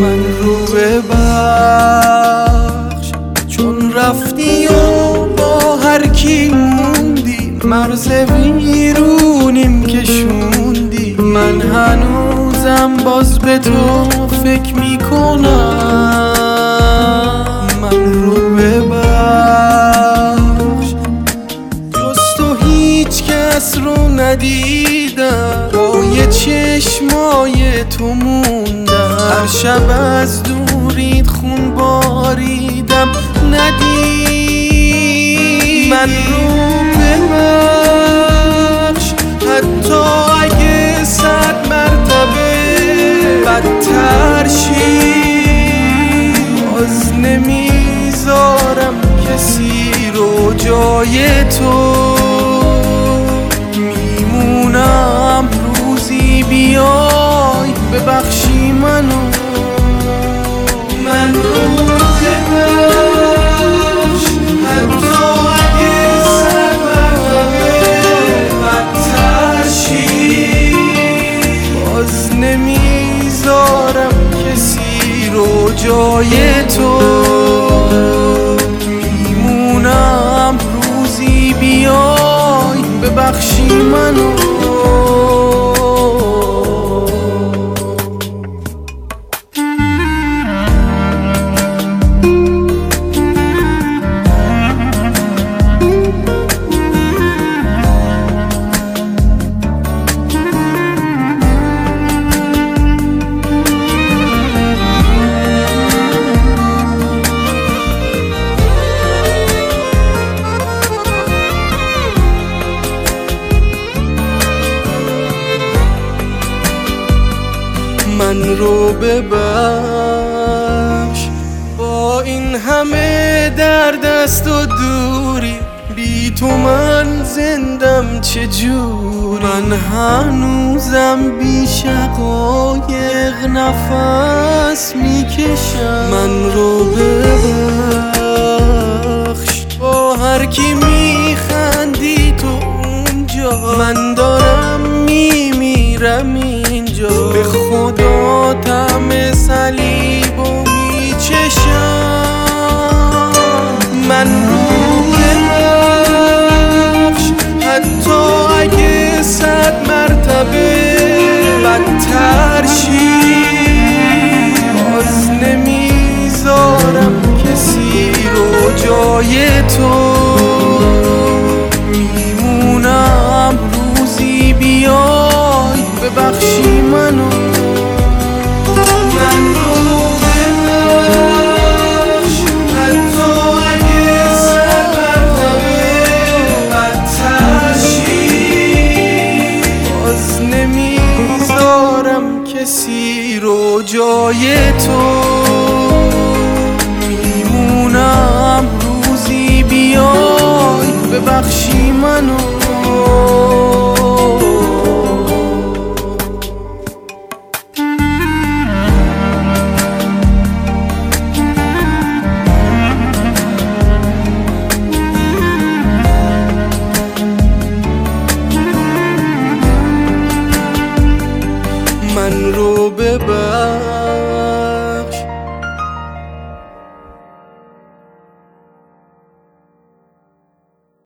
من رو ببخش چون رفتی و با هر کی موندی، مرز ویرونیم کشوندی. من هنوزم باز به تو فکر میکنم. من رو ببخش جز تو هیچ کس رو ندیدم، با یه چشمای تو موندم. هر شب از دوریت خون باریدم ندید. من رو ببخش حتی اگه 100 مرتبه بدتر شی، باز نمیذارم کسی رو جای تو. میمونم روزی بیای ببخشی منو. من رو ببخش حتی اگه 100 مرتبه بدتر شی، باز نمیذارم کسی رو جای تو. میمونم روزی بیای ببخشی منو. من رو ببخش با این همه درد است و دوری، بی تو من زندم چجوری. من هنوزم بی شقایق نفس میکشم. من رو ببخش با هر کی میخندی تو اونجا، من دارم میمیرم اینجا. به خدا طعم صلیبو میچشم. من رو ببخش حتی اگه 100 مرتبه بدتر شی، باز نمیذارم کسی رو جای تو. میمونم روزی بیای ببخشی منو. من رو ببخش حتی اگه 100 مرتبه بدتر شی، باز نمیذارم کسی رو جای تو. میمونم روزی بیای ببخشی منو.